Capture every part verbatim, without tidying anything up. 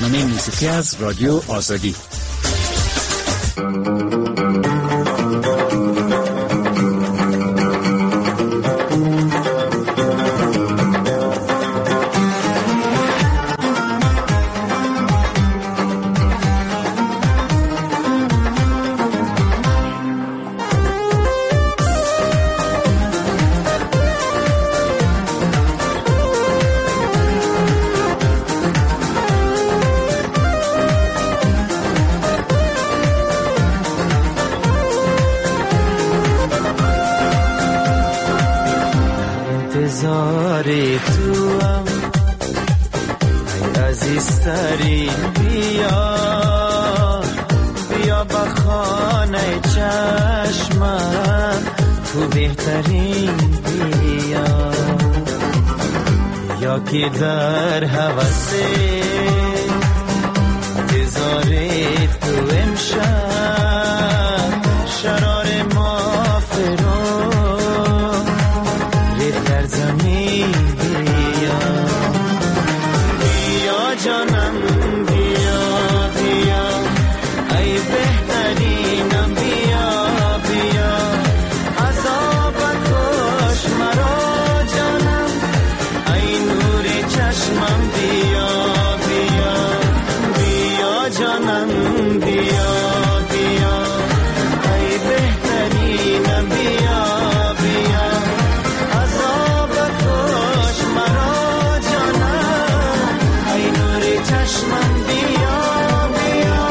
برنامه موسیقی از رادیو آزادی. انتظاری تو هم ای عزیزترین، بیا بیا با خانه چشمم، تو بهترین بیا یا که در حوثه انتظاری تو امشب، شرار ما فرو در زمین، بیا بیا جانم، بیا بیا ای بهترینم، بیا بیا عذابت کش مرا جانم، ای نور چشمم، بیا بیا بیا جانم، بیا بیا ای بهترینم، بیا بیا چشمم، بیا بیا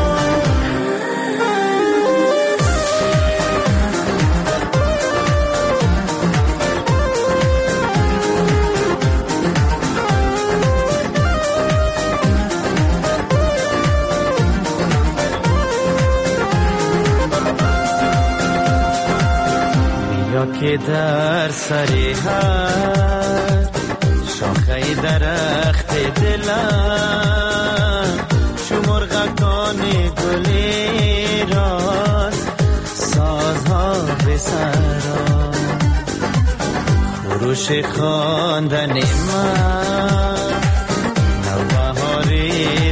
بیا که در سری هر شاخه درخت دلم، شمرغکان گلی راست سازها به سرا، خروش خواندن من نوبهاری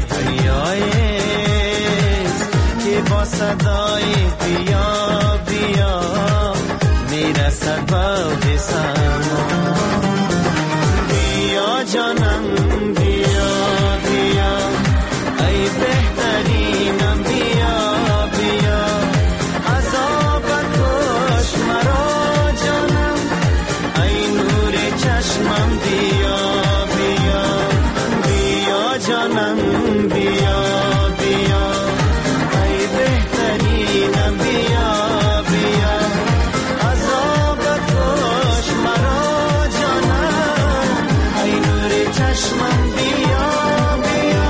دنیاییست که با صدای بیا بیا میرسد باد سما، بیا جانم، بیا بیا ای بهترینم، بیا بیا عذابت کش مرا جانم، ای نور چشمم، بیا بیا بیا جانم، بیا بیا ای بهترینم، بیا بیا عذابت کش مرا جانم، ای نور چشمم، بیا بیا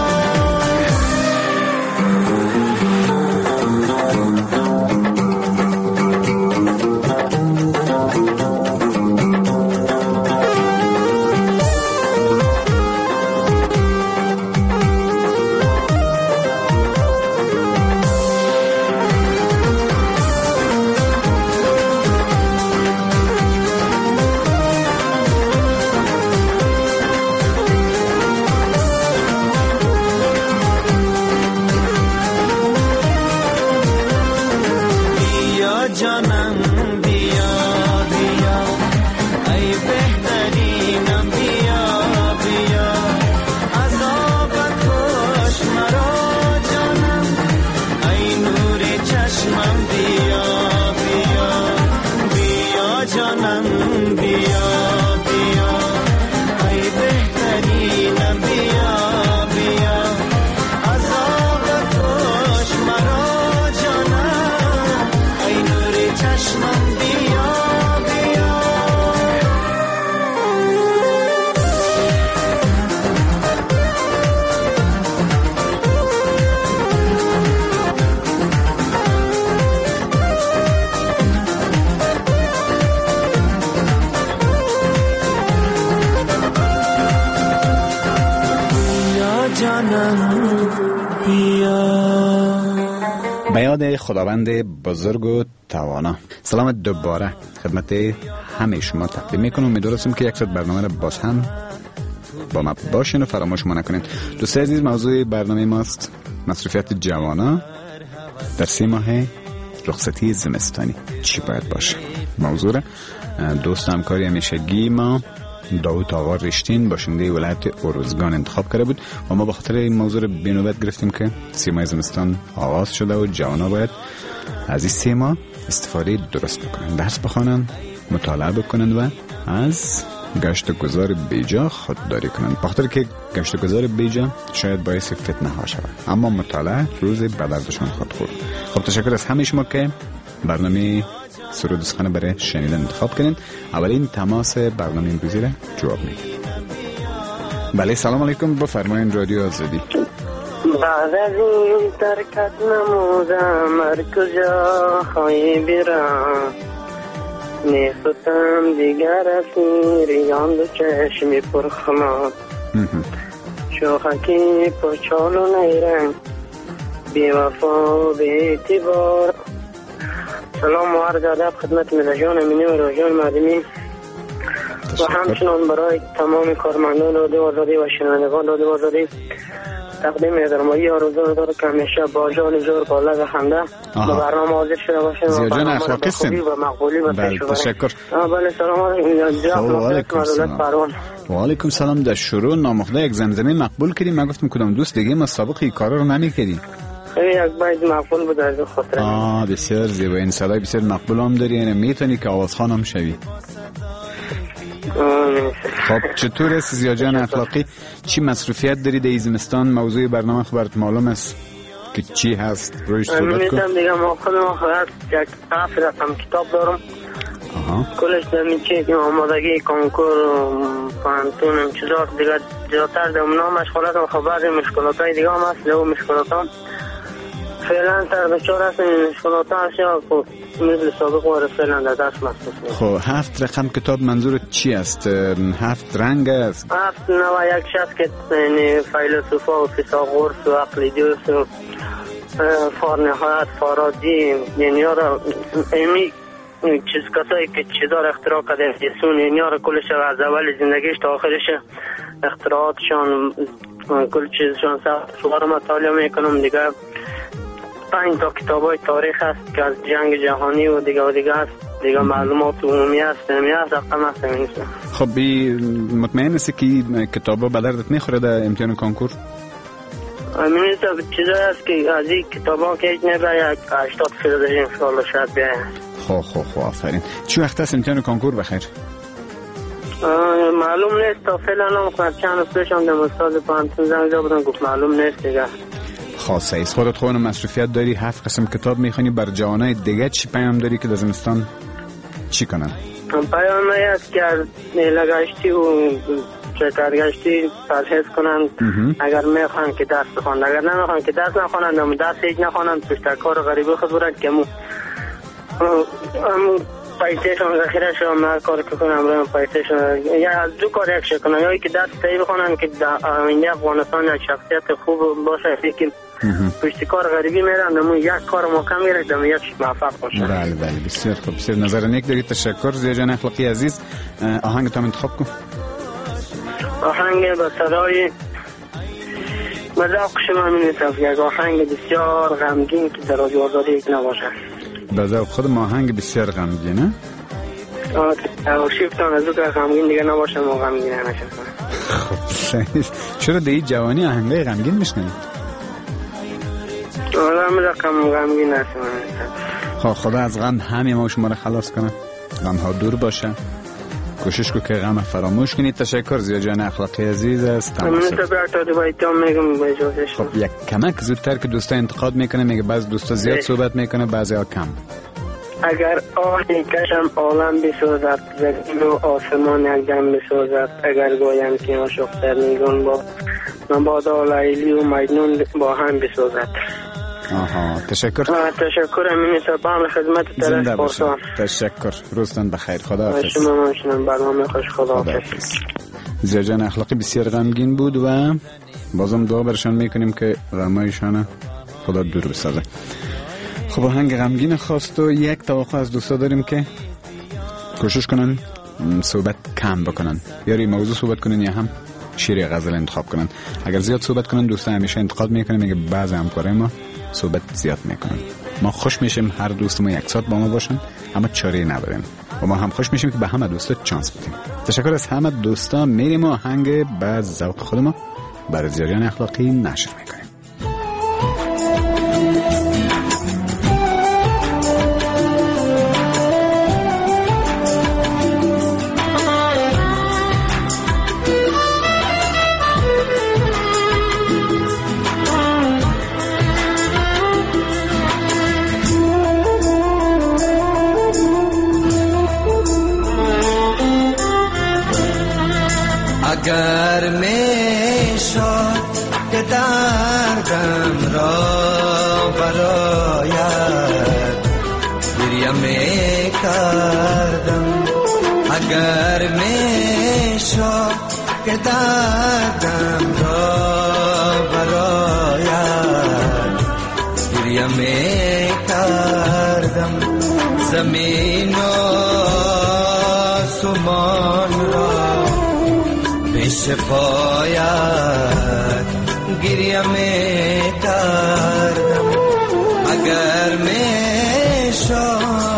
جانم، بیا بیا ای بهترینم، بیا بیا عذابت کش مرا جانم، ای نور چشمم، بیا بیا بیا جانم، بیا بیا ای بهترینم، بیا بیا عذابت کش مرا جانم، ای نور چشمم، بیا بیا بیا جانم، بیا. به یاد خداوند بزرگ و توانا. سلام دوباره خدمت همه شما تقدیم میکنم. امیدوارم که یک ساعت برنامه را باز هم با ما باشین و فراموش ما نکنین. دوستان عزیز، موضوع برنامه ماست مصروفیت جوانا در سه ماه رخصتی زمستانی چی باید باشه. موضوع را دوست همکاری همیشگی ما داوود آقا رشتین باشنده ولایت اروزگان انتخاب کرده بود و ما به خاطر این موضوع رو به نوبت گرفتیم که سه ماه زمستان آغاز شده و جوانا باید از این سه ماه استفاده درست بکنن، درس بخوانن، مطالعه بکنن و از گشت و گذار بیجا خودداری کنن، بخاطر که گشت و گذار بیجا شاید باعث فتنه ها شود، اما مطالعه روز به دردشان خود خورد. خب تشکر از همه شما که برنامه سرود سخن برای شنیدن انتخاب کردین. اولین تماس برنامه امروزی را جواب میدید. بله، سلام علیکم، بفرمایید رادیو آزادی. بعد از این ترکت نمودم هر کجا خواهی برم، نیستم دیگر اسیری آن دو چشمی پرخمار، شوخکی پرچال و نیرنگ بی وفا بی اعتبار. سلام و عرض ادب خدمت ملجان امینی و راجان مردمی و همچنان برای تمام کارمندان رادیو آزادی و شنوندگان رادیو آزادی تقدیم ادرمایی آرزو دارم که همیشه با جان جور با لب خنده با برنامه حاضر شده باشیم و برنامه خوبی و مقبولی و پیش ببریم. تشکر. بله، سلام علیکم. و علیکم سلام. در شروع نامخده یک زمزمه مقبول کردیم. من گفتم کدام دوست دیگه ما سابق این کارا رو نمی‌کردیم. یک باید مقبول بود از خاطر. آه بسیار زیبا. این صدای بسیار مقبول هم داری، یعنی میتونی که آوازخوان هم شوی. خب چطور است زیا جان اخلاقی؟ چی مصروفیت داری در زمستان؟ موضوع برنامه خبرت معلوم است که چی هست؟ رویش صحبت کن. میتونم دیگه ما خودم خواهد یک هفت رقم کتاب دارم. آها. کلش در میچه که آمادگی کنکور پانتون چیزا دیگه جاتر در اونا مشغولات و خبر مشکلات های دیگه هم هست. لو مشکلات هم فعلا تر بچار هست. این مشکلات ها هست یا مثل سابق وارد فعلا در دست مصروف. خب هفت رقم کتاب منظورت چی است؟ هفت رنگ است؟ هفت نوع یک شخص که فیلسوفا و فیثاغورس و اقلیدیوس و فارنهایت فارادی یعنی ها را امی چیز کسایی که چیزا را اختراع کرده یسون یعنی ها را کلش از اول زندگیش تا آخرش اختراعاتشان کل چیزشان سوار را مطالعه میکنم. دیگه پنج تا کتاب های تاریخ هست که از جنگ جهانی و دیگه و دیگه هست. دیگه معلومات عمومی هست نمی هست رقم هست همین. خب مطمئن هستی که کتاب ها به دردت میخوره در امتحان کنکور؟ همین چیزایی هست که از این کتاب ها که هیچ نبه یک هشتاد فیصدش انشاءالله شاید بیاید. خب خب خب آفرین. چی وقت هست امتحان کنکور بخیر؟ معلوم نیست تا فعلا هم خواهد چند روز پیش هم در استاد پانتون زنگ زده بودن گفت معلوم نیست دیگه. خاصه ایست. خودت خودت مصروفیت داری، هفت قسم کتاب میخونی، بر جوانای دیگه چی پیام داری که در زمستان چی کنن؟ پیام هست که از لگشتی و شکرگشتی پرهیز کنن. اگر میخوان که درس بخوان، اگر نمیخوان که درس نخوانند، اما درس هیچ نخوانند، پشت کار غریبی خود برد که مو پایتیشون ذخیره شو من کار که کنم برم پایتیشون یا از دو کار یک شکنن، یا که درس صحیح بخونن که در افغانستان یک شخصیت خوب باشه که پشت کار غریبی میرن اما یک کار محکم میره دم یک موفق باشه. بله بله بسیار خوب، بسیار نظر نیک دارید. تشکر زیا جان اخلاقی عزیز. آهنگ تو انتخاب کن. آهنگ با صدای مذاق شما می‌نویسم یک آهنگ بسیار غمگین که در رادیو آزادی یک نباشه. بذار خود ما آهنگ بسیار غمگین نه؟ آه شیفتان از او که غمگین دیگه نباشه ما غمگین نشیم. خب چرا در این جوانی آهنگای غمگین میشنوید؟ آدم رقم غمگین هستم. خب خدا از غم همه ما شما را خلاص کنه، غم ها دور باشه، کوشش کو که غم فراموش کنید. تشکر زیا جان اخلاقی عزیز است. من تبرک تا دوباره تام میگم با اجازهش. خب یک کمک زودتر که دوستا انتقاد میکنه، میگه بعض دوستا زیاد صحبت میکنه بعضی کم. اگر آهی کشم عالم بسازد، زمین و آسمان یک دم بسازد، اگر گویم که عاشق در نیگون با مبادا لیلی و مجنون با هم بسازد. آها تشکر. تشکر امین صاحب خدمت تلش پرسان. تشکر، روزتان بخیر. خدا حافظ. شما ماشینم برنامه خوش. خدا حافظ. زیا جان اخلاقی بسیار غمگین بود و بازم دعا برشان میکنیم که غمایشان خدا دور بسازه. خب آهنگ غمگین خواست و یک توقع از دوستا داریم که کوشش کنن صحبت کم بکنن، یا روی موضوع صحبت کنن یا هم شعر یا غزل انتخاب کنن. اگر زیاد صحبت کنن دوستان همیشه انتقاد میکنن، میگه بعضی همکارای ما صحبت زیاد میکنن. ما خوش میشیم هر دوست ما یک ساعت با ما باشن، اما چاره‌ای نداریم. و ما هم خوش میشیم که به همه دوستا چانس بدیم. تشکر از همه دوستا. میریم و آهنگ بعد ذوق خود ما برای جریان اخلاقی نشر میکنیم. اگر میشد که دردم را برایت گریه میکردم، اگر میشد که دردم را برایت گریه میکردم، زمین و آسمان را پیش پایت گریه میکردم، اگر میشد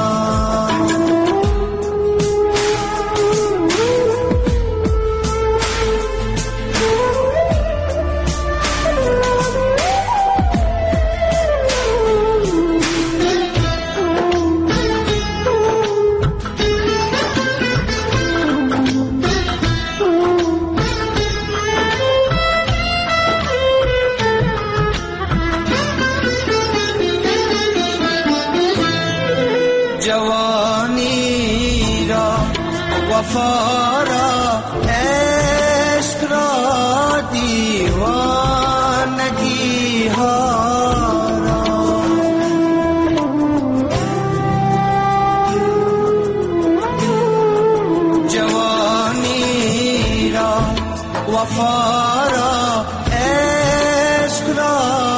جوانی را وفا را عشق را دیوانگی ها را، جوانی را وفا را عشق را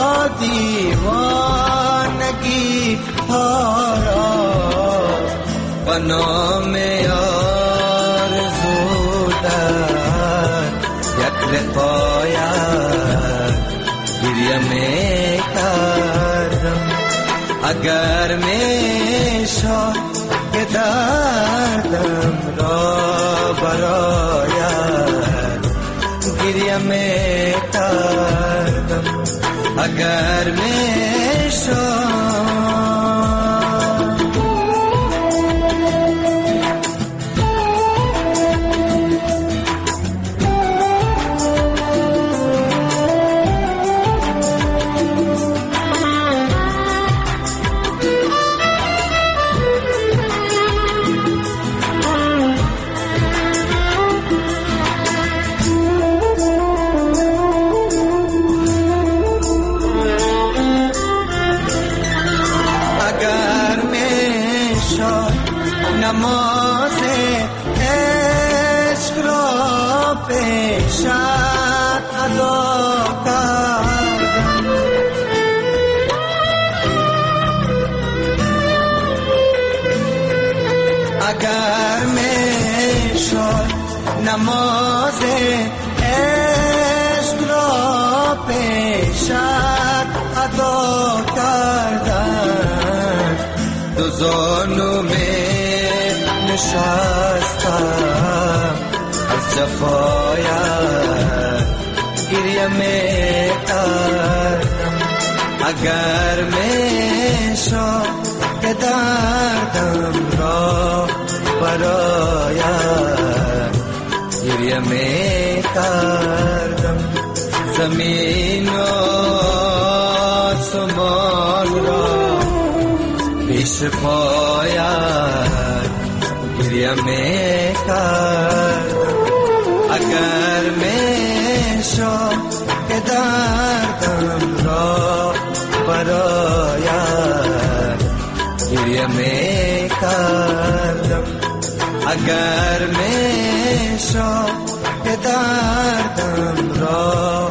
دیوانگی ها و نام آرزو در یک لقایت گریه میکردم، اگر میشد که دردم را برایت گریه میکردم، اگر میشد نماز عشق را پیشت ادا کردم، اگر میشد نماز عشق را پیشت ادا کردم، دو زانو می نشستم از جفایت گریه میکردم، اگر میشد که دردم را برایت گریه میکردم، زمین و آسمان را پیش پایت گریه میکردم، اگر میشد که دردم را برایت گریه میکردم، اگر میشد که دردم را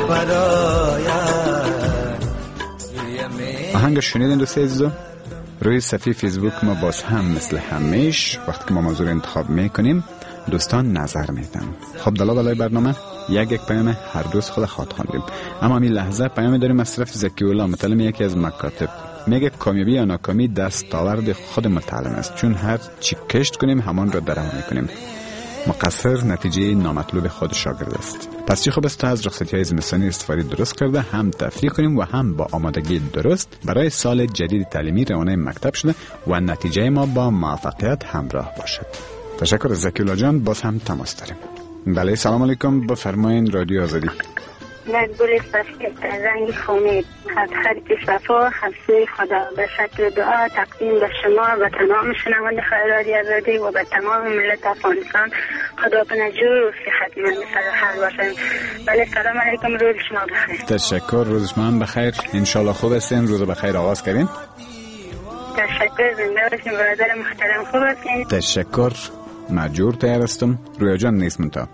برایت گریه میکردم. آهنگ شنیدین دوست عزیزو؟ روی صفحه فیسبوک ما باز هم مثل همیش وقتی که ما موضوع انتخاب میکنیم دوستان نظر میدن. خب دلا بالای برنامه یک یک پیام هر روز خود خواهد خواندیم، اما همین لحظه پیامی داریم از طرف زکی الله متعلم یکی از مکاتب. میگه کامیابی یا ناکامی دستاورد خود متعلم است، چون هر چی کشت کنیم همان را درآمد میکنیم. مقصر نتیجه نامطلوب خود شاگرد است. پس چه خوب است تا از رخصتی‌های زمستانی استفاده درست کرده هم تفریح کنیم و هم با آمادگی درست برای سال جدید تعلیمی روانه مکتب شده و نتیجه ما با موفقیت همراه باشد. تشکر از زکی الله جان. باز هم تماس داریم. بله سلام علیکم، بفرمایید. رادیو آزادی. مقبول صفحه رنگ خونید از خرید صفا حفظه خدا به شکل دعا تقدیم به شما و تمام شنوان رادیو آزادی و به تمام ملت افغانستان. خدا بنجور و صحت من مثل حال باشم. بله سلام علیکم، روز شما بخیر. تشکر، روز شما هم بخیر. انشالله خوب هستین، روز بخیر آغاز کردین. تشکر، زنده باشین برادر محترم، خوب هستین. تشکر، مجبور تیار هستم. رویا جان نیست منتا.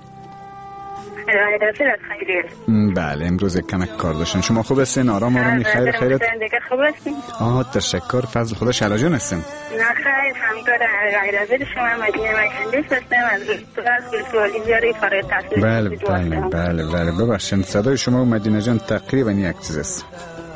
بله امروز کمک کار داشتن. شما خوب هستین؟ آرام آرامی خیر خیرت؟ خوب هستین؟ آه تشکر، فضل خدا. شعلا جان هستین؟ نه خیر، همکار غیر از شما مدینه مهندس هستم از رستوران سوالی زیاره فارغ التحصیل. بله بله بله بله ببخشید صدای شما و مدینه جان تقریبا یک چیز است،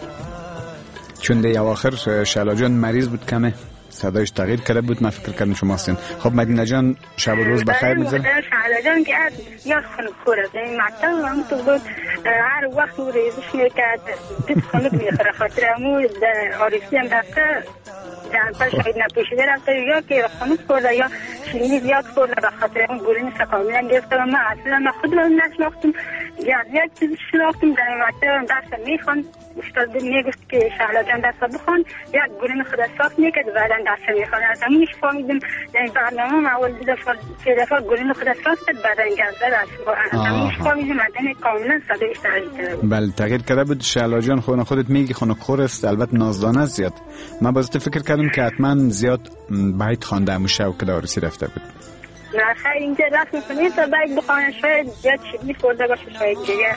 چون دی اواخر شعلا جان مریض بود، کمه صدایش تغییر کرده بود. من فکر کردم شما هستین. خب مدینه جان شب و روز بخیر می‌گذره؟ شعلا جان که بسیار خنک‌خور است، این مکتب هم تو بود هر وقت او ریزش میکرد دید خنک میخوره، خاطر امو عارفی هم رفته جنبه شاید نپوشیده رفته یا که خنک خورده یا شیرینی زیاد خورده به خاطر اون گلین سقامیان گرفته و من اصلا من خود رو نشناختم یا زیاد چیزی شناختم. در این مکتب درس میخوان، استاد میگفت که شعلا جان درس بخوان، یک گلین خود صاف میکرد و بعدا درس میخوان. از همونش فهمیدم در این برنامه اول دو دفعه سه دفعه گلین خود صاف کرد، بعدا گرده درس از همونش فهمیدم از کاملا صدایش تغییر کرده. بله تغییر کرده بود. شعلا جان خود خودت میگی خنک‌خور است، البته نازدانه است زیاد. من باز فکر کردم که حتما زیاد بیت خوانده و شوق دارسی رفته بود. نه خیر، اینجا رفت میکنید تا بیت بخوانه، شاید زیاد شدی خورده باشه، شاید دیگه.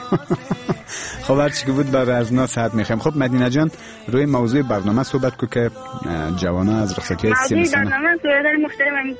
خب هرچی که بود برای از ناس حد میخوایم. خب مدینه جان روی موضوع برنامه صحبت کو که جوانا از رخصتی زمستانی. موضوع برنامه برادر محترم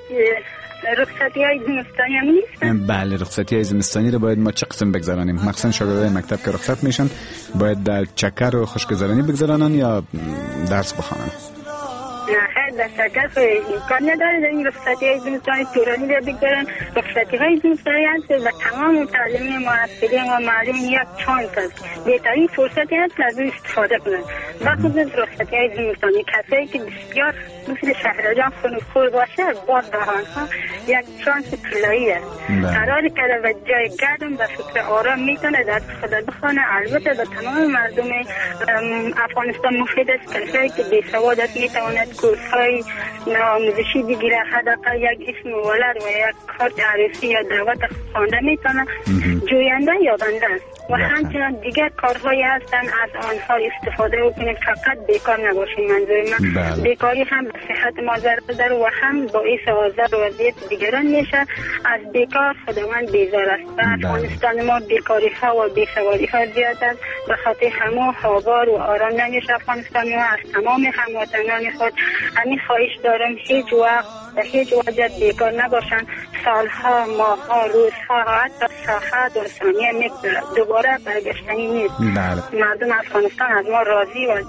رخصتی های زمستانی هم نیست. بله رخصتی های زمستانی رو باید ما چه قسم بگذرانیم؟ مخصوصا شاگردای مکتب که رخصت میشن باید در چکر و خوشگذرانی بگذرانن یا درس بخوانن؟ نه خیر، در چکر امکان نداره. در این رخصتی های زمستانی طولانی رو بگذارن. رخصتی های زمستانی هست و تمام تعلیمی محصلین و معلم یک چانس است، بهترین فرصتی هست که از اون استفاده کنن. بخصوص رخصتی های زمستانی کسایی که بسیار مثل شهرجان خنک‌خور باشه باز به آنها یک چانس طلایی است. قرار کرده و جای گردم و فکر آرام میتونه در خدا بخوانه. البته به تمام مردم افغانستان مفید است. کسایی که بیسواد است میتواند کورس های آموزشی بگیره، حداقل یک اسم ولد و یک کارت عروسی یا دعوت خوانده میتونه، جوینده یا بنده است. و همچنان دیگر کارهایی هستن از آنها استفاده بکنیم، فقط بیکار نباشیم. منظور من بله. بیکاری هم به صحت ما ضرر داره و هم باعث آزار و وضعیت دیگران میشه. از بیکار خداوند بیزار است. در افغانستان ما بیکاری ها و بیسوادی ها زیاد است. به خاطر همه هاوار و آرام نمیشه افغانستان ما. از تمام هموطنان خود همین خواهش دارم هیچ وقت به هیچ وجه بیکار نباشن. سالها، ماهها، روزها، حتی ساعت و ثانیه میگذره، دوباره برگشتنی نیست. بله. مردم افغانستان از ما راضی و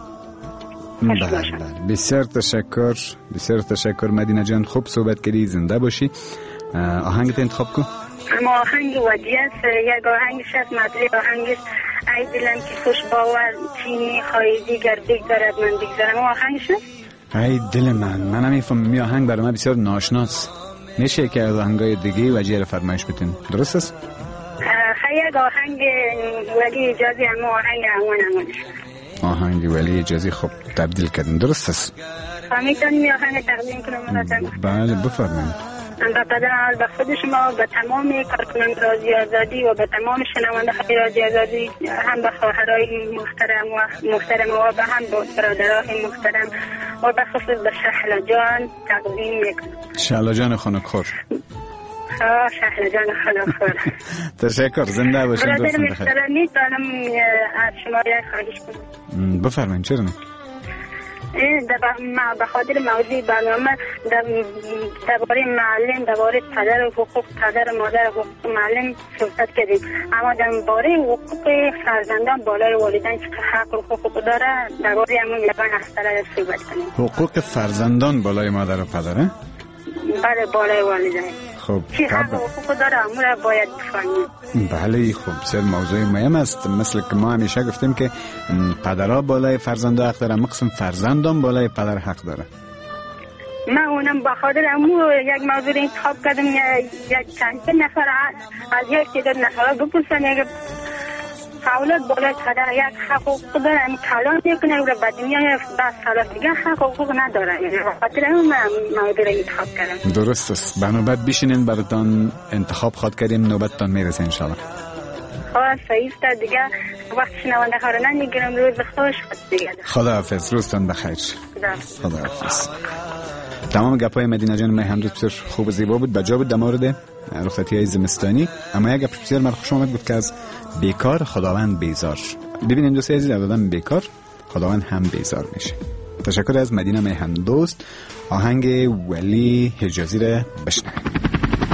بله بله. بسیار تشکر، بسیار تشکر مدینه جان، خوب صحبت کردی، زنده باشی. آهنگت انتخاب کن. اما آهنگ ودیع است، یک آهنگش از مدلی آهنگش ای دلم که خوش باور چی میخوایی دیگر بگذارد من بگذارم. آهنگش ای دل من، من نمیفهم می آهنگ برای من بسیار ناشناس. میشه که از آهنگای دیگه وجه رو فرمایش بتین؟ درست است؟ خیلی آهنگ ولی اجازی اما آهنگ امان امانش آهنگ ولی اجازی خب تبدیل کردن. درست است؟ میتونم می آهنگ تقدیم کنم منتظر؟ بله بفرمایید. به قدر به خود شما، به تمام کارکنان رادیو آزادی و به تمام شنونده های رادیو آزادی، هم به خواهرای محترم و محترم و به هم به برادرای محترم و به خصوص به شهلا جان تقدیم میکنم. شهلا جان خنک‌خور. ها شهلا جان خنک‌خور. تشکر، زنده باشید. برادر محترم میتونم از شما یک خواهش کنم؟ بفرمایید. چرا نه؟ به خاطر موضوع برنامه درباره معلم، درباره پدر و حقوق پدر و مادر و حقوق معلم صحبت کردیم، اما درباره حقوق فرزندان بالای والدین که حق و حقوق داره درباره همون یگان اختر صحبت کنیم. حقوق فرزندان بالای مادر و پدره؟ بله بالای والدین. خب چی حق و حقوق داره همون را باید بفهمیم. بله خب بسیار موضوع مهم است. مثل که ما همیشه گفتیم که پدرها بالای فرزندان حق داره، مقسم فرزندان بالای پدر حق داره. من اونم به خاطر امو یک موضوع انتخاب کردم، یک چند نفر از یک تعداد نفر بپرسن یک اولاد بالای پدر یک حقوق داره، این کلام میکنه و به دنیا بعد سال دیگه حقوق نداره. به خاطر امو من موضوع انتخاب کردم. درست است. بنابرای بیشینین براتان انتخاب خواد کردیم، نوبتتان میرسه انشالله. خدا سعیست دیگه وقت شنونده ها رو نمیگیرم. روز خوش دیگه. خداحافظ. روزتان بخیر. خداحافظ. تمام گپای مدینه جان من همدوز بسیار خوب و زیبا بود، بجا بود در مورد رخصتی های زمستانی. اما یک گپ بسیار من خوش آمد بود که از بیکار خداوند بیزار. ببینید دوستای عزیز، از آدم بیکار خداوند هم بیزار میشه. تشکر از مدینه میهن دوست. آهنگ ولی حجازی را بشنوید.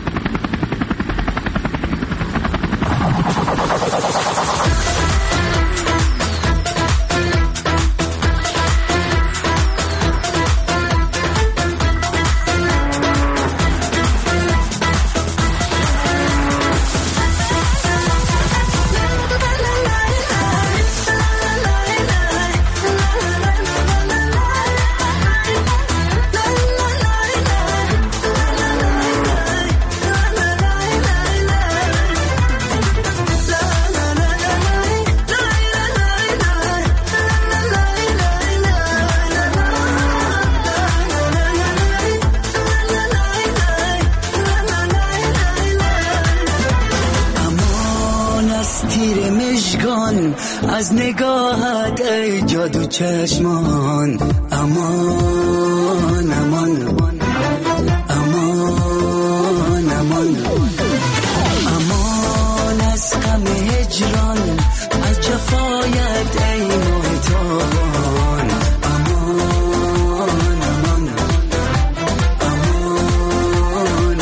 از نگاهت ای جادو چشمان، امان امان امان امان امان از غم هجران، از جفایت ای محتوان، امان امان امان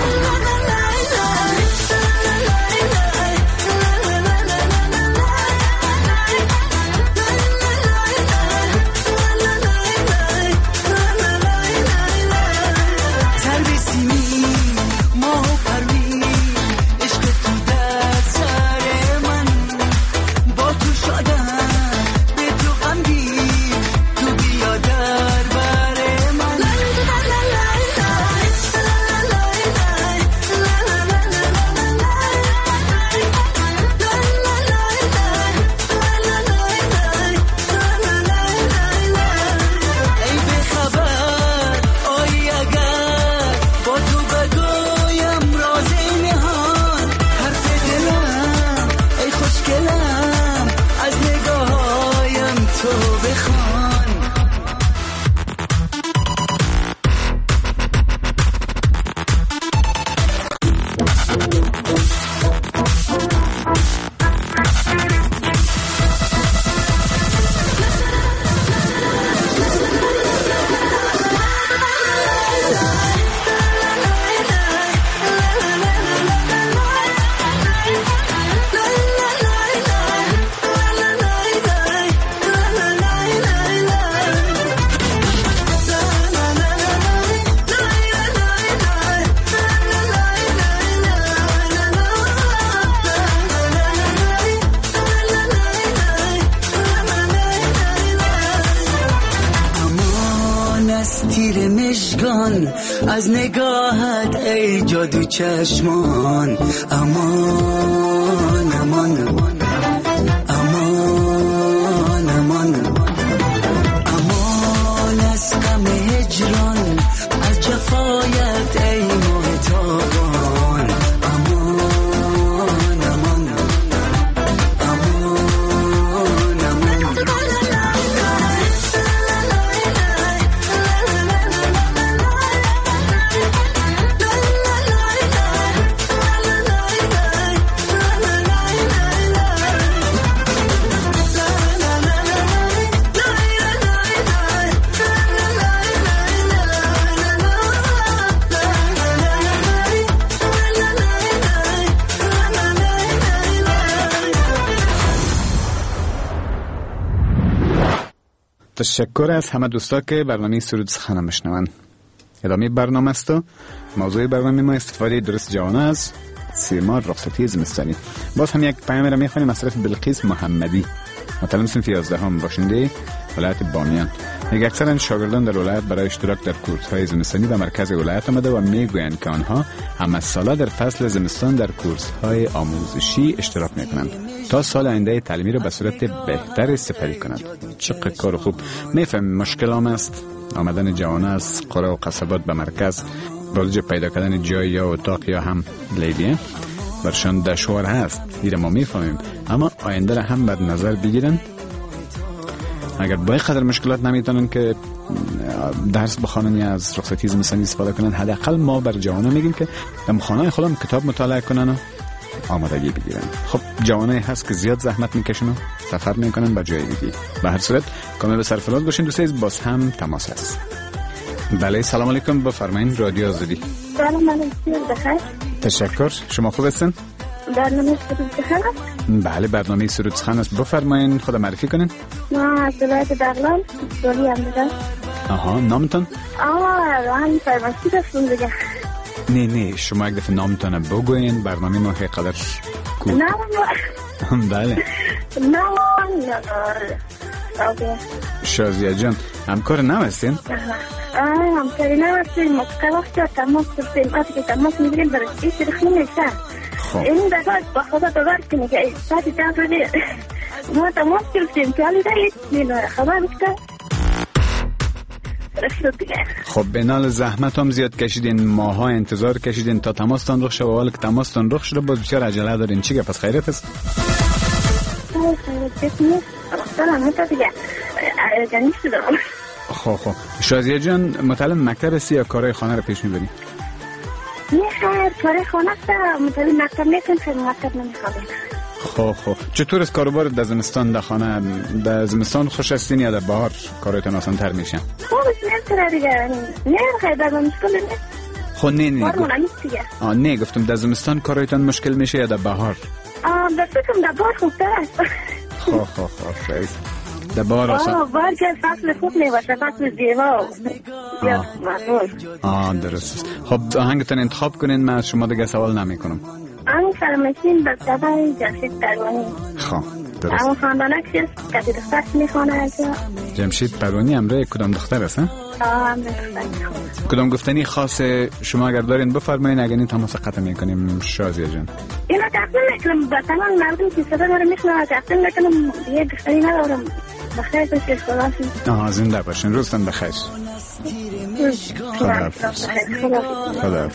تیر مشگان، از نگاهت ای جادو چشمان، امان امان امان امان امان از غم هجران، از جفایت ای محتوان، امان امان امان امان تشکر از همه دوستا که برنامه سرود سخن میشنون. ادامه برنامه است و موضوع برنامه ما استفاده درست جوانه از سیما رخصتی زمستانی. باز هم یک پیام را میخوانیم از طرف بلقیس محمدی، مطلب صنف یازده هم، باشنده ولایت بامیان. میگه اکثرا شاگردان در ولایت برای اشتراک در کورس‌های زمستانی به مرکز ولایت آمده و میگویند که آنها همه ساله در فصل زمستان در کورس‌های آموزشی اشتراک میکنند تا سال آینده تعلیمی را به صورت بهتر سپری کنند. چقدر کار خوب. میفهمیم مشکل هم است آمدن جوانان از قرى و قصبات به مرکز، برای پیدا کردن جای یا اتاق یا هم لیلیه برشان دشوار هست. دیره ما میفهمیم، اما آینده را هم بر نظر بگیرن. اگر با قدر مشکلات نمیتونن که درس بخوانن یا از رخصتی زمستانی استفاده کنن، حداقل ما بر جوانان میگیم که در خانه خودم کتاب مطالعه کنن و آمادگی بگیرن. خب جوانایی هست که زیاد زحمت میکشن و سفر میکنن به جای دیگه. به هر صورت کامل به سرفراز باشین. دوستای باز هم تماس هست. بله سلام علیکم، بفرمایید. رادیو آزادی. سلام علیکم، بخیر. تشکر. شما خوب هستین؟ برنامه سرود سخن است؟ بله برنامه سرود سخن است. بفرمایید خود معرفی کنین. ما از ولایت بغلان دولی هم دیدم. آها، نامتون؟ آه راهن فرماسی دستون دیگه. نه نه شما یک دفعه نامتون بگوین، برنامه ما خیلی قدر کوب. نه بله نه نه شازیه جان همکار نو هستین؟ آه همکاری نو هستین. ما که وقتی تماس کردیم آتی که تماس میگیریم برای ایش رخی میشه. خب این دفعه با خدا باور کنی که ساعتی تفردی ما تماس کردیم که حالی دارید میلوه خبر بکن رسید دیگه. خب بنال زحمت هم زیاد کشیدین، ماها انتظار کشیدین تا تماستان رخ شد و حالا که تماستان رخ شده باز بسیار عجله دارین. چی گپ؟ پس خیرت است؟ خیرت نیست سلام هتا دیگه جنیش دارم. خب خب شازیه جان مطالب مکتب هستی یا کارهای خانه رو پیش میبری؟ نه خیر کارهای خانه است. مطالب مکتب نیستم، خیلی مکتب نمیخوابیم. خب خب چطور است کاروبار در زمستان در خانه؟ در زمستان خوش هستین یا در بهار کارتون آسان تر میشه؟ خوب است نه دیگه. نه خیلی در مشکل نیست. خب نه نه کارمون نیست دیگه. آه نه گفتم در زمستان کارتون مشکل میشه یا در بهار؟ آه در فکرم در بهار خوبتر است. خب خب خب خیلی در بهار آسان. آه بهار که فصل خوب نباشه، فصل زیبا یا ممنون. آه درست. خب آهنگتون انتخاب کنین، من از شما دیگه سوال نمی کنم. آن فرمایشین به طبع جمشید پروانی. خب درست. اما خاندانک چیست؟ کسی دخترش میخوانه از جمشید پروانی امره کدام دختر است؟ آه امره دختر. کدام گفتنی خاص شما اگر دارین بفرمایین، اگر این تماس قطع میکنیم شازیه جان. اینا تقسیم میکنم با تمام مردم که صدا داره میشنم، تقسیم میکنم یه گفتنی ندارم. بخیر باشید خلاصی. آها زنده باشین، روزتان بخیر. خدا خدا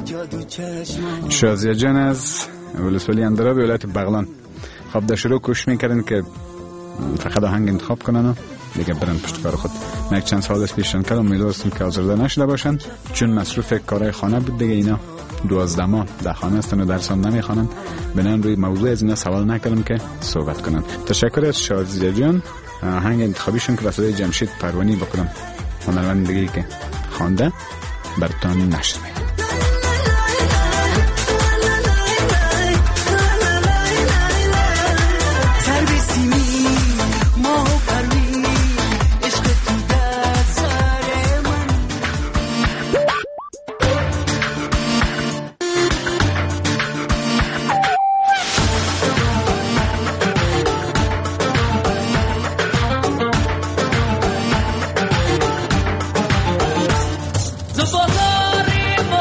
شازیه جان از ولسوالی اندرابی ولایت بغلان. خب در شروع کوشش میکردن که فقط آهنگ انتخاب کنن و دیگه برن پشت کار خود. من یک چند سال از پیشن کردم، امیدوارستم که آزرده نشده باشن چون مصروف کارهای خانه بود دیگه. اینا دوازده ماه در خانه هستن و درس هم نمیخوانن، بنابراین روی موضوع از اینا سوال نکردم که صحبت کنن. تشکر از شازیه جان. آهنگ انتخابیشون که واسه جمشید پروانی بکنم هنرمند دیگه که خوانده براتون نشر میدم. زباداری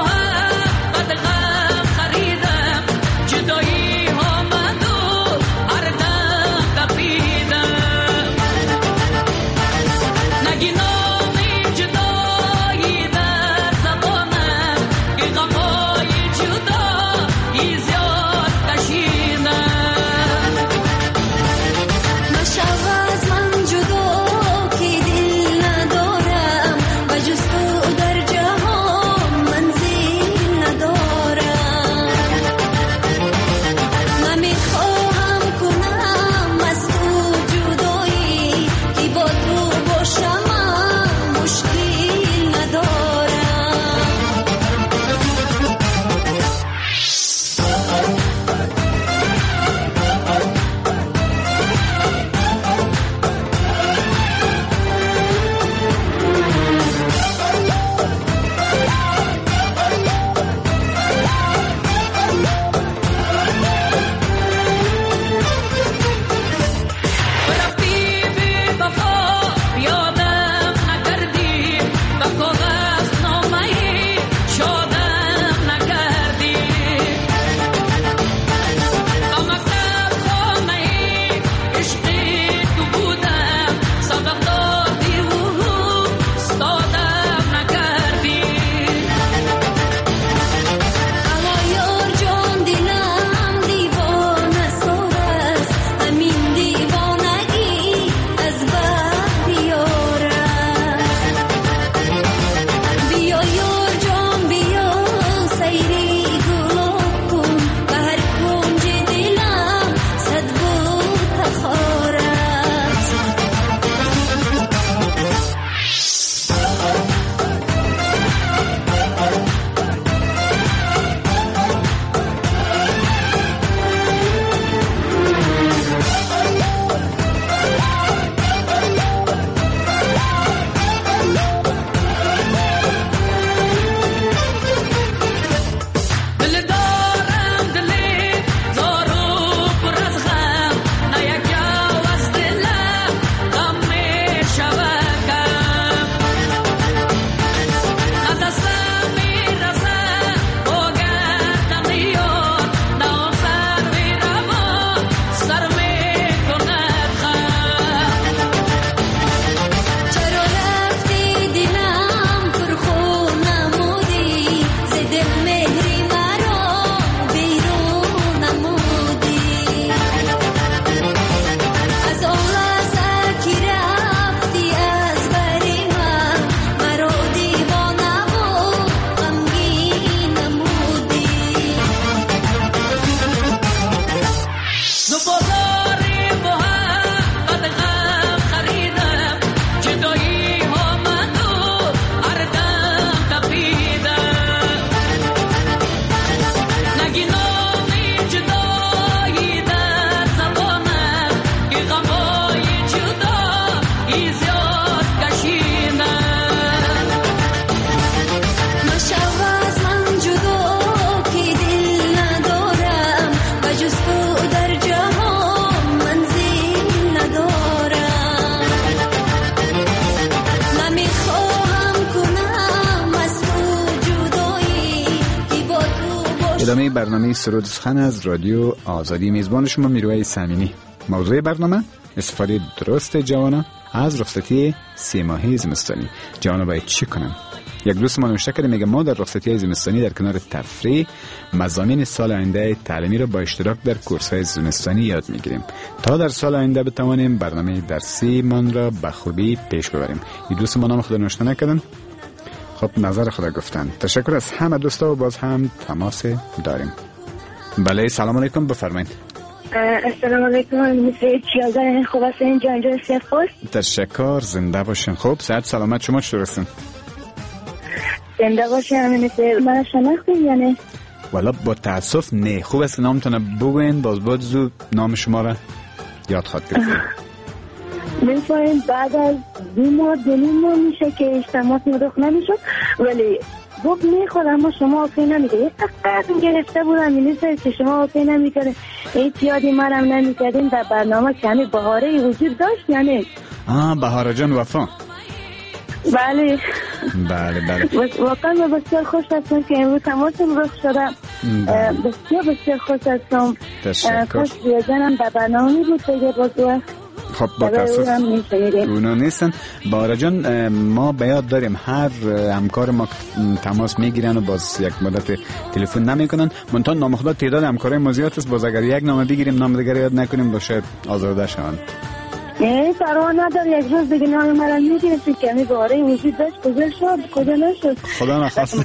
ادامه برنامه سرود سخن از رادیو آزادی. میزبان شما میروی سمینی. موضوع برنامه استفاده درست جوانان از رخصتی سه ماهه زمستانی. جوانان باید چی کنن؟ یک دوست ما نوشته کرده، میگه ما در رخصتی زمستانی در کنار تفریح مضامین سال آینده تعلیمی را با اشتراک در کورس‌های زمستانی یاد میگیریم تا در سال آینده بتوانیم برنامه درسی من را به خوبی پیش ببریم. این دوست ما نام خود نوشته نکردن. خب نظر خود گفتن. تشکر از همه دوستا و باز هم تماس داریم. بله سلام علیکم، بفرمایید. السلام علیکم. مثل چیازن خوب هستین؟ جان جان سیف خوش؟ تشکر، زنده باشین. خوب صحت سلامت شما چطور هستین؟ زنده باشین. همین مثل من شناختین یا نه؟ والا با تاسف نه. خوب است که نامتونه بگوین باز باید زود نام شما را یاد خواهد گرفتیم. می‌فهمم بعد از دو ماه دو ماه میشه که تماس مدخ نمیشد، ولی گفت میخواد اما شما اوکی نمیکنه. یک تقریبا گرفته بودم میلیسه که شما اوکی نمیکنه. هیچ یادی منم نمیکردین. در برنامه کمی بهاره وجود داشت یعنی؟ آه بهاره جان وفا. بله بله بله واقعا بسیار خوش هستم که امروز تماسم رخ شده. بسیار بسیار خوش هستم. تشکر. کاش بیادنم در برنامه بود دیگه باز وقت. خب با تاسف اونا نیستن. بهاره جان ما بیاد داریم هر همکار ما تماس میگیرن و باز یک مدت تلفن نمیکنن. منتها نام خدا تعداد همکارای ما زیاد است. باز اگر یک نام بگیریم نام دیگر یاد نکنیم با شاید آزرده شوند. نه پروا نداره. یک روز دیگه نام مرا میگیرستی که می باره وجود داشت کجا شد کجا نشد خدا نخواست.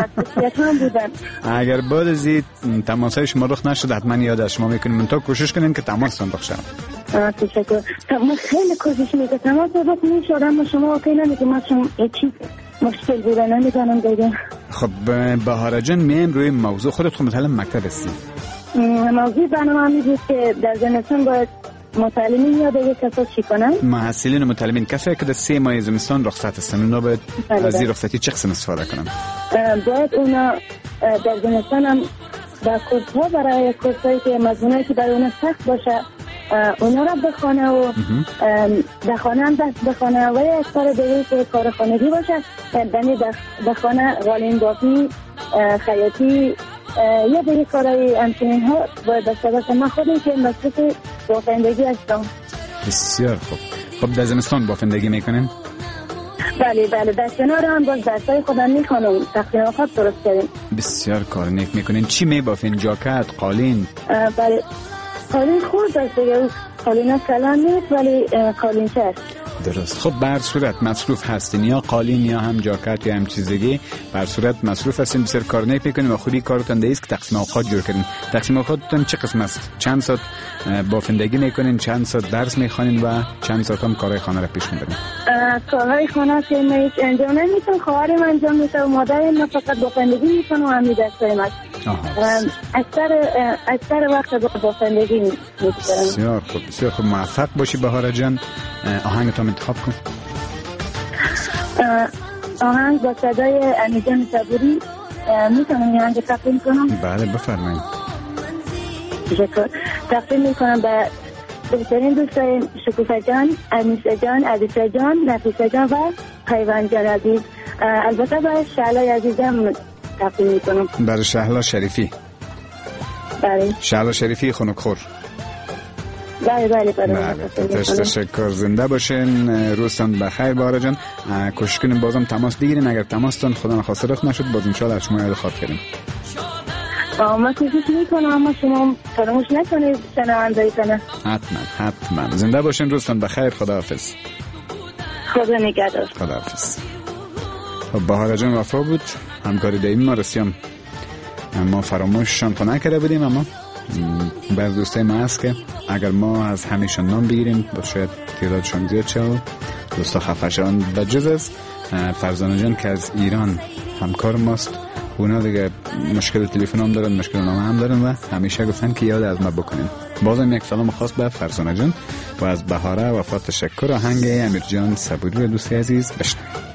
اگر بعد از این تماسای شما رخ نشد حتما یاد شما میکنیم. منتها کوشش کنین که تماستون رخ شد. تشکر. من خیلی کوشش میکنم تماس رخ نشد اما شما اوکی نمیگم. من چون چی مشکل بوده نمیدانم دیگه. خب بهاره جان میم روی موضوع خودت خود متعلم مکتب هستی. موضوع برنامه می بود که در زمستان باید متعلمین یا دیگه کسا چی کنن؟ محصلین و متعلمین کسایی که در سه ماه زمستان رخصت هستن اونا باید از این رخصتی چه قسم استفاده کنن؟ باید اونا در زمستان هم در کورس ها برای کورس هایی که مضمونایی که برای اونا سخت باشه اونا را بخونه و بخونه هم دست بخونه و یک کار دیگه که کار خانگی باشه یعنی بخونه غالین بافی خیاطی یا دیگه کارهای همچنین ها باید دسته من خودم که مصروف بافندگی هستم. بسیار خوب. خب در زمستان بافندگی میکنین؟ بله بله در کنار هم باز درسای خودم میخوانم تقریبا خود درست کردیم. بسیار کار نیک میکنین. چی میبافین؟ جاکت؟ قالین؟ بله قالین خورد است دیگه. قالین ها کلان نیست ولی قالین چه است. درست. خب بر صورت مصروف هستین یا قالین یا هم جاکت یا هم چیزی بر صورت مصروف هستین. بسیار کار نیک میکنین و خودی کارتون دیست که تقسیم اوقات جور کردین. تقسیم اوقاتتون چه قسم است؟ چند ساعت بافندگی میکنین، چند ساعت درس میخوانین و چند ساعت هم کارهای خانه را پیش میبرین؟ کارهای خانه که من انجام نمیتونم، خواهرم انجام میده و مادرم نه فقط بافندگی میکنه و همین درسای من. اکثر اکثر وقت بافندگی میکنم. بسیار خوب بسیار خوب. موفق باشی بهاره جان. آهنگت هم انتخاب کن. آهنگ با صدای امیجان صبوری میتونم یه آهنگ تقدیم کنم؟ بله بفرمایید. تشکر. تقدیم میکنم به بهترین دوستای شکوفه جان، انیسه جان، عزیزه جان، نفیسه جان و حیوان جان عزیز. البته به شعلای عزیزم تقدیم میکنم. برای شهلا شریفی. بله شهلا شریفی خنک‌خور. بله بله بله. تشکر. زنده باشین. روزتان بخیر بهاره جان. کوشش کنیم بازم تماس بگیرین. اگر تماستون خدا نخواسته رخ نشد باز ان شاء الله شما یاد خواهد کردیم. ما کوشش میکنم اما شما فراموش نکنید شنوندگی کنه. حتما حتما. زنده باشین. روزتان بخیر. خداحافظ. خدا نگهدار. خداحافظ. خب بهاره جان وفا بود. همکار دائمی ما رسیم. ما فراموششان تو نکرده بودیم اما بعض دوستای ما هست که اگر ما از همیشان نام بگیریم با شاید تعدادشان زیاد شه و دوستا خفه شوند. و جز از فرزانه جان که از ایران همکار ماست اونا دیگه مشکل تلفن هم دارن، مشکل نامه هم دارن و همیشه گفتن که یاد از ما بکنین. بازم یک سلام خاص به فرزانه جان و از بهاره وفا تشکر. آهنگ امیرجان صبوری و دوستی عزیز بشنوید.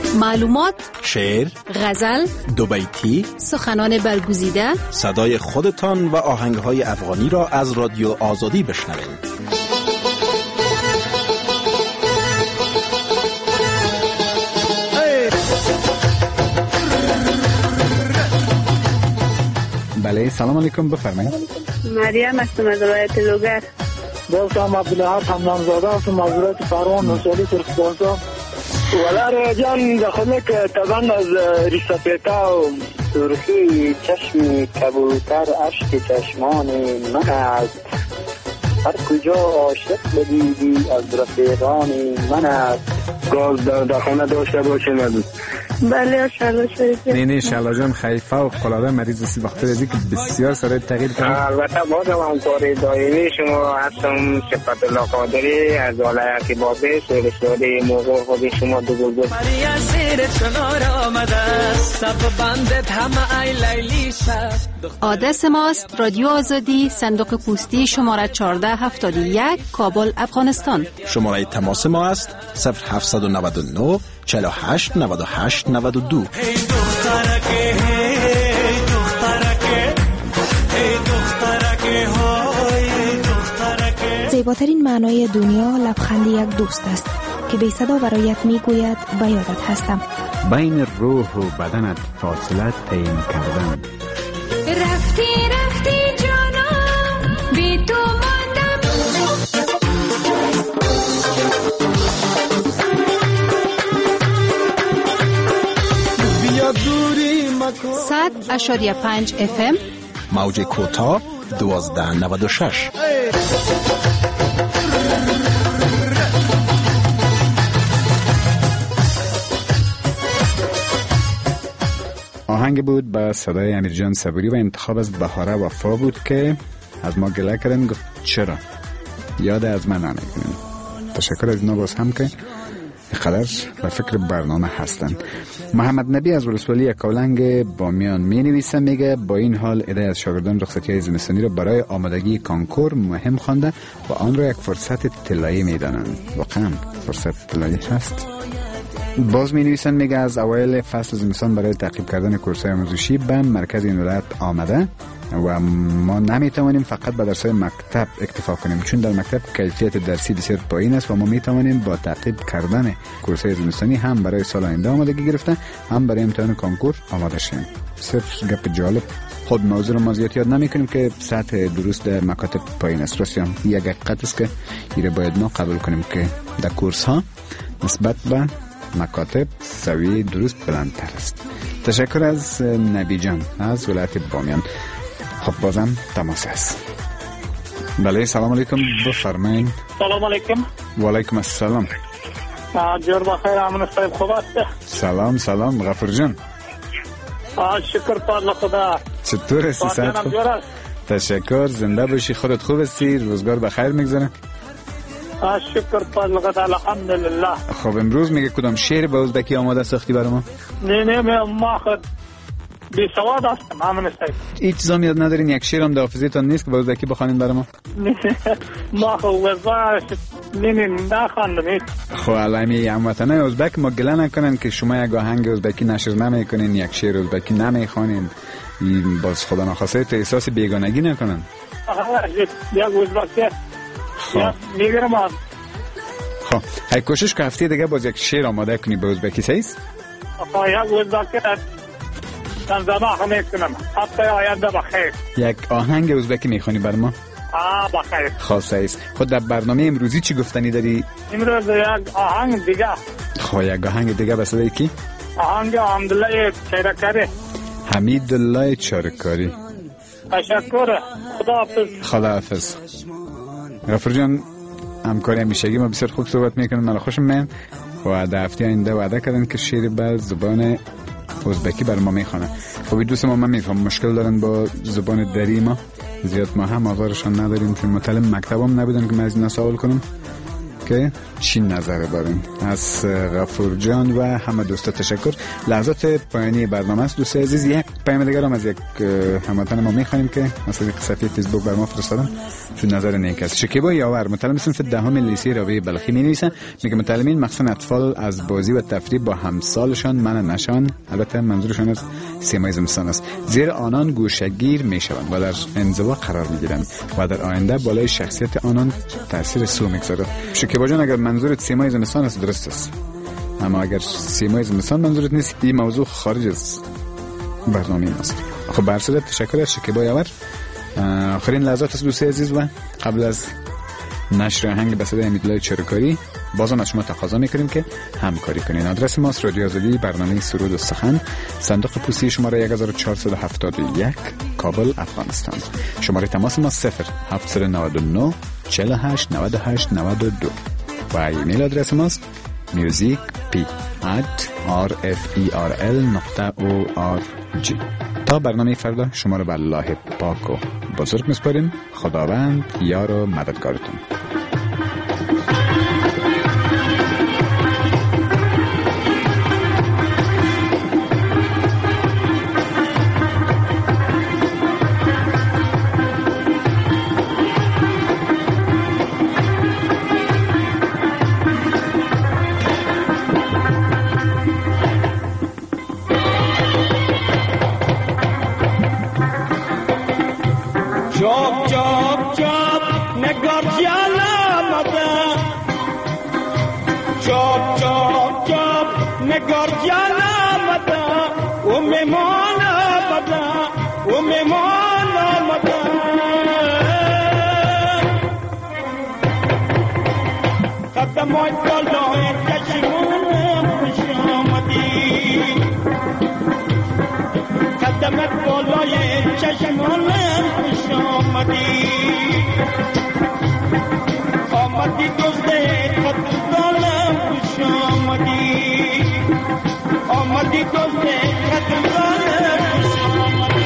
معلومات، شعر، غزل، دو بیتی، سخنان برگزیده، صدای خودتان و آهنگهای افغانی را از رادیو آزادی بشنوید. بله، سلام علیکم، بفرمایید. مریم هستم از ولایت لوگر. دوستم عبدالحق حمدانزاده هستم از ولایت فروان نوشالی ترکستان. ولاره جان دخمه که طبعا از ریسپیتا و سرخی چشم کبوتر اشک چشمان من است. هر کجا عاشق بدیدی از رفیقان من است. گاز در دخانه داشته باشه ندید. بله شلا شریفه. نه نه شلا جان خیفه و قلاده مریض سی وقت رزی که بسیار سرای تغییر کنه. البته بازم هم کاری دایمی شما هستم صفت الله قادری از ولایت بابی سرسوده موقع خود شما دو بزرگ مریا سیر چنار آمده سب بندت همه ای لیلی شد. آدرس ماست رادیو آزادی، صندوق پستی شماره چهارده هفتاد و یک، کابل، افغانستان. شماره تماس ما است صفر هفت نه نه چهل و هشت نود و هشت نود و دو. زیباترین معنای دنیا لبخند یک دوست است که بی صدا برایت میگوید به یادت هستم. بین روح و بدنت فاصله تعیین کردن. رفتی رفتی جانم بی تو ماندم. صد اشاریه پنج اف ام، موج کوتاه دوازده نود و شش. آهنگ بود با صدای امیرجان صبوری و انتخاب از بهاره وفا بود که از ما گله کردن، گفت چرا یاد از من نکنین. تشکر از اینا باز هم که قدر و فکر برنامه هستن. محمد نبی از ولسوالی کولنگ بامیان می نویسه، میگه با این حال عده از شاگردان رخصتی های زمستانی را برای آمادگی کانکور مهم خوانده و آن را یک فرصت طلایی می دانند. واقعا فرصت طلایی هست. باز می نویسن، میگه از اوایل فصل زمستان برای تعقیب کردن کورس‌های آموزشی به مرکز این ولایت آمده و ما نمیتوانیم فقط به درس‌های مکتب اکتفا کنیم، چون در مکتب کیفیت درسی بسیار پایین است و ما میتوانیم با تعقیب کردن کورس‌های زمستانی هم برای سال آینده آمادگی گرفته، هم برای امتحان کانکور آماده شیم. صرف گپ جالب. خود موضوع رو ما زیاد یاد نمی‌کنیم که سطح درست در مکاتب پایین است. راستاً یک حقیقت است که ایره باید ما قبول کنیم که در کورس‌ها نسبت به مکاتب سوی درست بلندتر است. تشکر از نبی جان از ولایت بامیان. خب بازم تماس است. بله سلام علیکم، بفرمایید. سلام علیکم. و علیکم السلام. جور بخیر، امن صاحب خوب است؟ سلام سلام غفور جان. شکر پاد خدا. چطور هستی؟ صحت خوب؟ تشکر، زنده باشی، خودت خوب هستی؟ روزگار بخیر میگذره؟ شکر پاد خدا الحمدلله. خب امروز میگه کدام شعر به ازبکی آماده ساختی برای ما؟ نه نه ما خود بی سواد هستم امن صاحب. هیچ چیزام یاد ندارین؟ یک شعر هم در حافظه‌تان نیست که به ازبکی بخوانید برای ما؟ ما خو وزارش نه نه نخواندم. خب علمی هموطنای ازبک ما گله نکنن که شما یک آهنگ ازبکی نشر نمیکنین، یک شعر ازبکی نمیخوانین، باز خدا نخواسته تو احساس بیگانگی نکنن. یک ازبکی خب میگرم. خب های کوشش که هفته دیگه باز یک شعر آماده کنی به ازبکی سیست؟ خب یک ازبکی تنظمه میکنم. هفته آینده بخیر. یک آهنگ ازبکی میخوانی بر ما؟ آه بخیر. خاصه است. خود در برنامه امروزی چی گفتنی داری؟ امروز یک آهنگ دیگه. خب یک آهنگ دیگه به صدای کی؟ آهنگ حمیدالله چارکاری. حمیدالله چارکاری. تشکر. خداحافظ. خداحافظ. غفور جان همکاری همیشگی ما بسیار خوب صحبت میکنن، من خوشم میاد و در هفته آینده وعده کردن که شعر به زبان ازبکی بر ما میخوانه. خب دوست ما من میفهم مشکل دارن با زبان دری ما، زیاد ما هم آوارشان نداریم چون مطالب مکتب هم نبودن که من از اینا سوال کنم که چی نظر دارین. از غفور جان و همه دوستا تشکر. لحظات پایانی برنامه است دوست عزیز. یک پیام دیگر هم از یک هموطن ما میخوایم که مثلا صفحه فیسبوک بر ما فرستادن چون نظر نیک است. شکیبا یاور متعلم صنف دهم لیسه راوی بلخی می‌نویسه، میگه متعلمین مخصوصا اطفال از بازی و تفریح با همسالشان من نشان، البته منظورشان از سیمای زمستان است، زیر آنان گوشه‌گیر میشوند و در انزوا قرار میگیرند و در آینده بالای شخصیت آنان تاثیر سو میگذارد. شکیبا جان اگر منظورت سیمای زمستان است درست است، اما اگر سیمای زمستان منظورت نیست این موضوع خارج از برنامه ماست. خب به هر صورت تشکر از شکیبا یاور. آخرین لحظات است دوست عزیز و قبل از نشر آهنگ به صدای امیدالله چرکاری بازم از شما تقاضا میکنیم که همکاری کنین. آدرس ماست رادیو آزادی، برنامه سرود و سخن، صندوق پستی شماره یک هزار و چهارصد و هفتاد و یک، کابل، افغانستان. شماره تماس ما صفر هفت نه نه چهل و هشت نود و هشت نود و دو و ایمیل آدرس ماست music p at r f e r l نقطه o r g. تا برنامه فردا شما رو به الله پاک و بزرگ میسپاریم. خداوند یار و مددگارتون. Chop, chop, chop, negar jala mata. Chop, chop, chop, negar jala mata. O memona mata, o memona mata. Katamoy kaloy kashmona pushamati. Katamoy kaloy kashmona. آمدی دوسته خطرزالم خوش آمدی آمدی دوسته خطرزالم خوش آمدی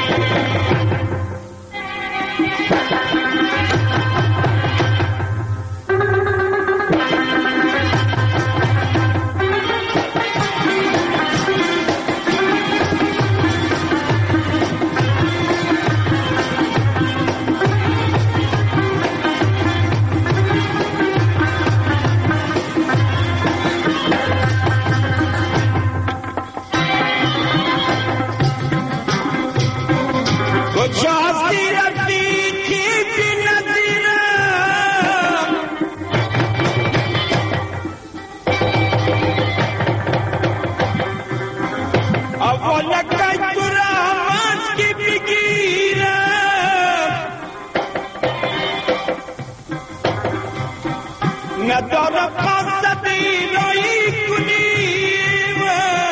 ندارم قصد اینایی کنیم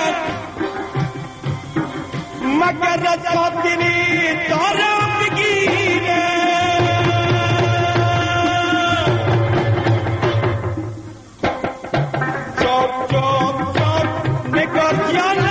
مگر از خاطری دارم بگیرم چاپ چاپ چاپ نگار جان